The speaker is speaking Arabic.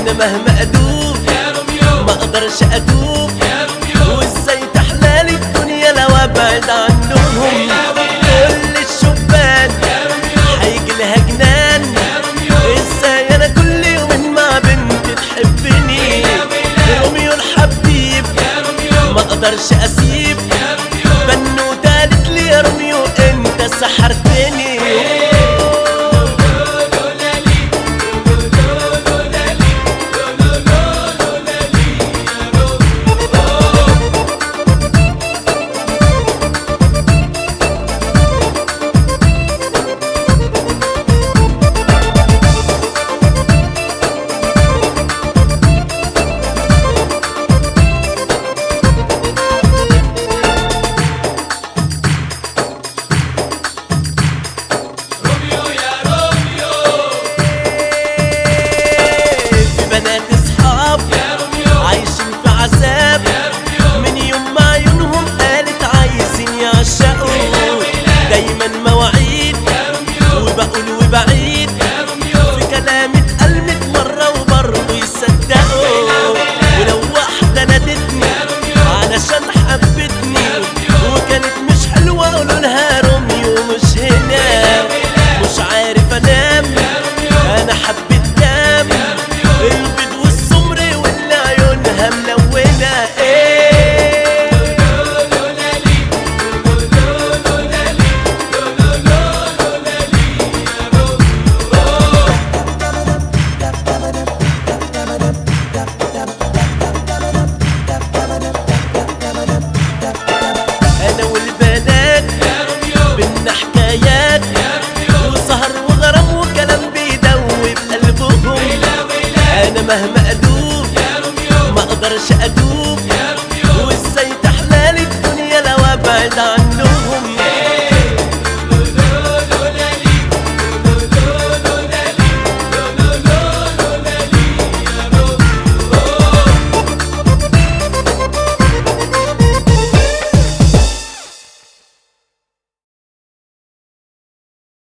انا مهما ادوب ما اقدرش ادوب، وازاي تحلالي الدنيا لو ابعد عنهم. كل الشبان هيجي لها جنان، ازاي انا كل يوم مع بنت تحبني. روميو الحبيب ما اقدرش اسيب، بنوتة قالت لي يا روميو انت سحرتني. دايما مواعيد وبقول وبعيد، في كلامي اتقلمت مرة وبرضه يصدقوا. ولو واحدة نادتني علشان حبتني وكانت مش حلوة اقول لها روميو مش هنا. مش عارف انام انا حبيت دام البيض والسمر واللي عيونها ملونة. انا والبنات بينا حكايات وسهر وغرام وكلام بيدوب قلبهم. انا مهما ادوب ما اقدرش ادوب، وازاي تحلالي الدنيا لو ابعد عنهم.